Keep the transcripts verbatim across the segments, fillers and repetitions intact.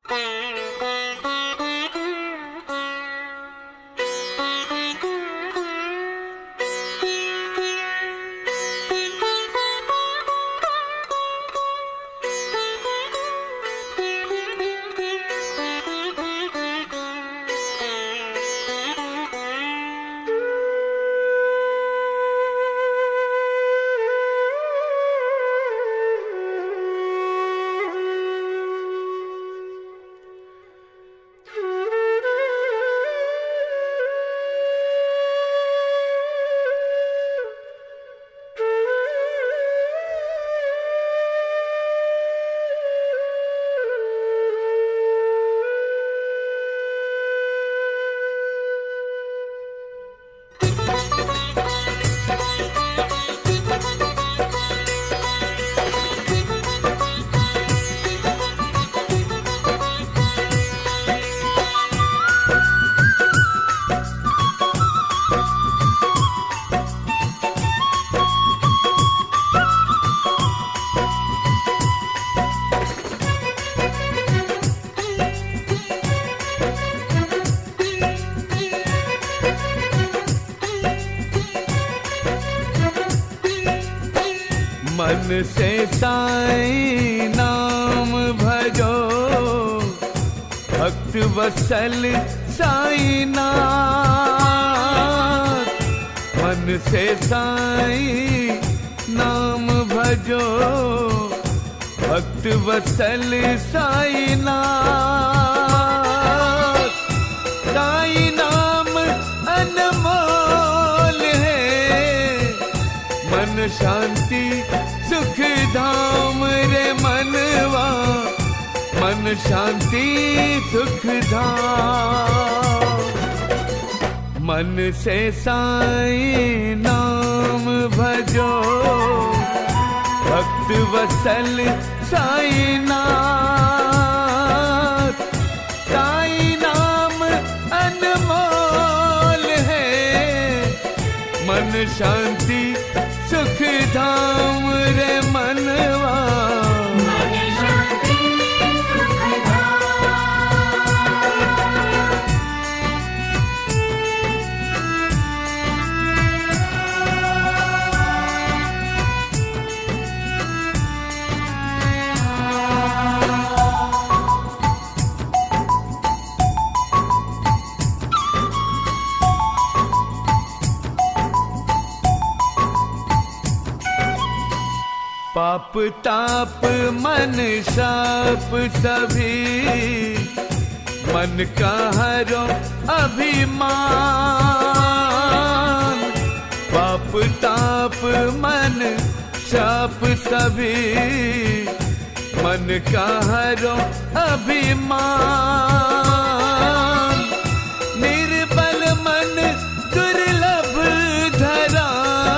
मन से साईं नाम भजो, भक्त वत्सल साईं नाथ। मन से साईं नाम भजो, भक्त वत्सल साईं नाथ। साईं नाम अनमोल है, मन शांति सुख धाम रे मनवा, मन शांति सुख धाम। मन से साईं नाम भजो, भक्त वत्सल साईं नाथ। साईं नाम अनमोल है, मन शांति सुख धाम रे मनवा, मन शांति सुख पाप ताप मन शाप सभी, मन का हरो अभिमान। पाप ताप मन शाप सभी, मन का हरो अभिमान। निर्बल मन दुर्लभ धरा,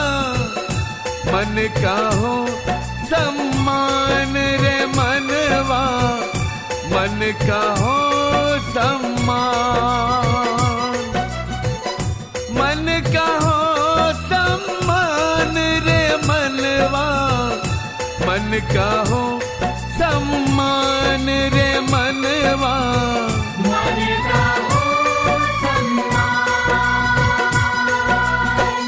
मन का हो सम्मान रे मनवा, मन का हो सम्मान। मन का हो सम्मान रे मनवा, मन का हो सम्मान रे मनवा, मन का हो सम्मान।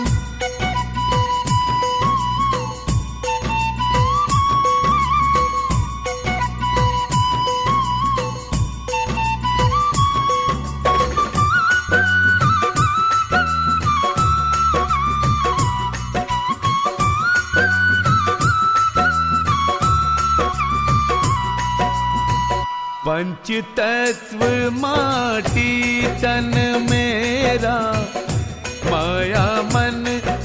पंच तत्व माटी तन मेरा, माया मन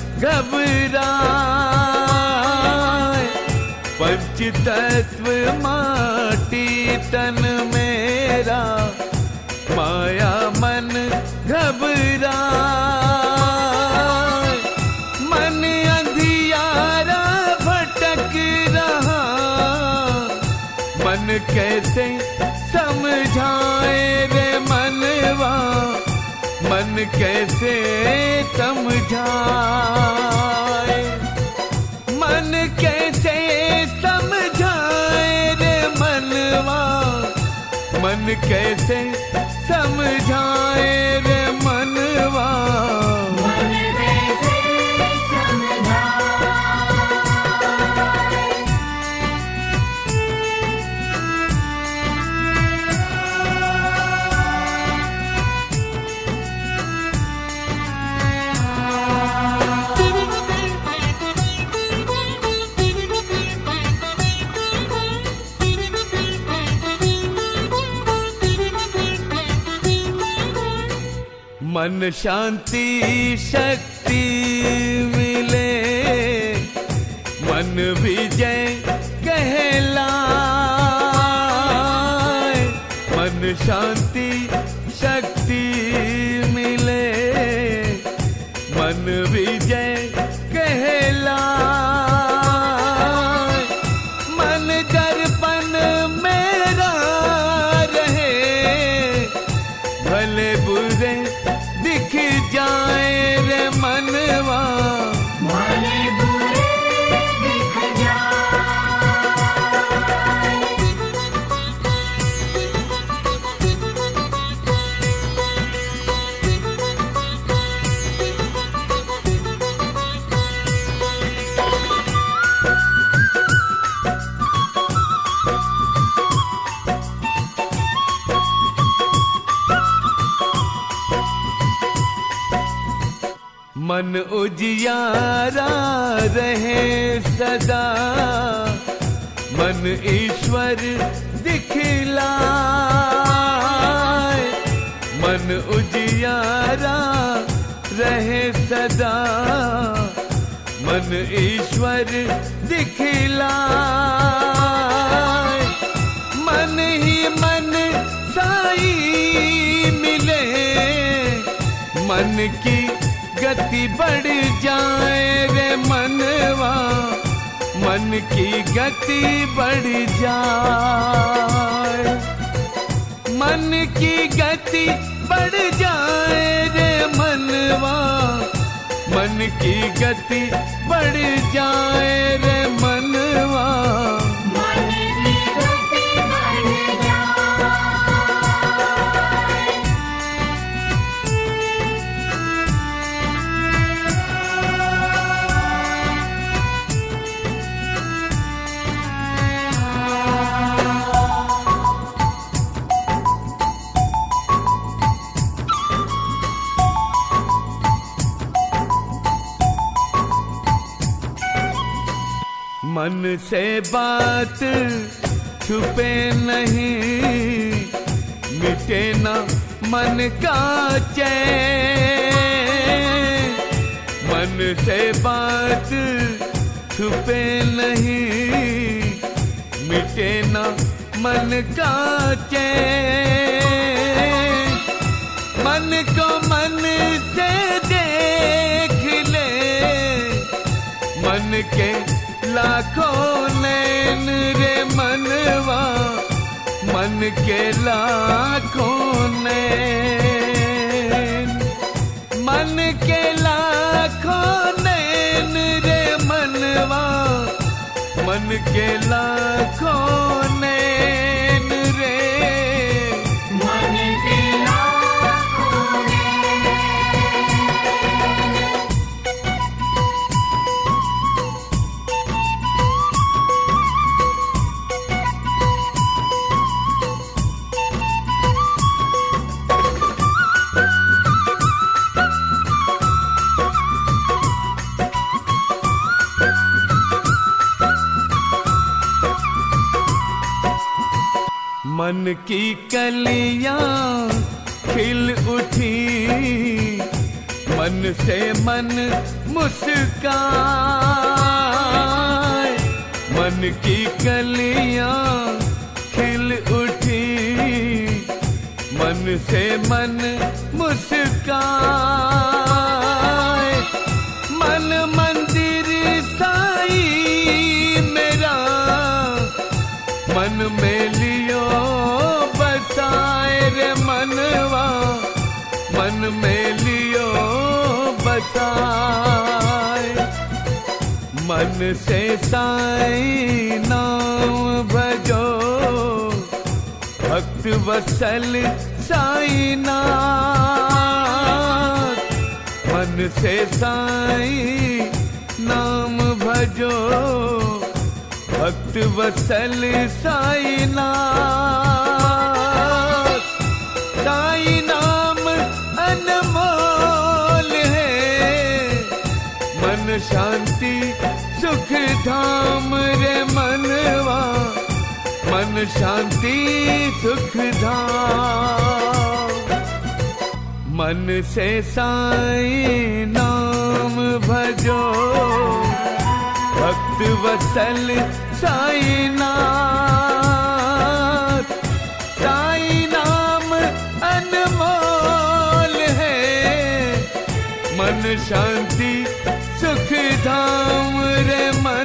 घबराए। पंच तत्व माटी तन मेरा, माया मन घबराए। मन अंधियारा भटक रहा, मन कैसे समझाए रे मनवा, मन कैसे समझाए। मन कैसे समझाए रे मनवा, मन कैसे समझाए रे मनवा, मन कैसे समझाए। मन शांति शक्ति मिले, मन विजय कहलाए। मन शांति शक्ति मिले, मन विजय कहलाए। मन दर्पण मेरा रहे, भले बुरे दिख जाए रे मनवा, भले बुरे दिख जाए। मन उजियारा रहे सदा, मन ईश्वर दिखलाए। मन उजियारा रहे सदा, मन ईश्वर दिखलाए। मन ही मन साई मिले, मन की गति बढ़ जाए रे मनवा, मन की गति बढ़ जाए। मन की गति बढ़ जाए रे मनवा, मन की गति बढ़ जाए रे मनवा। मन की गति बढ़ जाए। मन से बात छुपे नहीं, मिटे ना मन का चैन। मन से बात छुपे नहीं, मिटे ना मन का चैन। मन को मन से देख ले, मन के लाखों नैन रे मनवा, मन के लाखों नैन। मन के लाखों नैन रे मनवा, मन के लाखों नैन रे। मन के लाखों नैन। मन की कलियां खिल उठी, मन से मन मुस्काए। मन की कलियां खिल उठी, मन से मन मुस्काए। मन मंदिर साई मेरा, मन में लियो बसाए रे मनवा, मन में लियो बसाए। मन से साई नाम भजो, भक्त वत्सल साईनाथ, मन से साईं नाम भजो। भक्त वत्सल साईनाथ, साईं नाम अनमोल है, मन शांति सुख धाम रे मनवा, मन शांति सुख धाम। मन से साईं नाम भजो, भक्त वत्सल साईनाथ, साईं नाम अनमोल है, मन शांति सुख धाम रे मन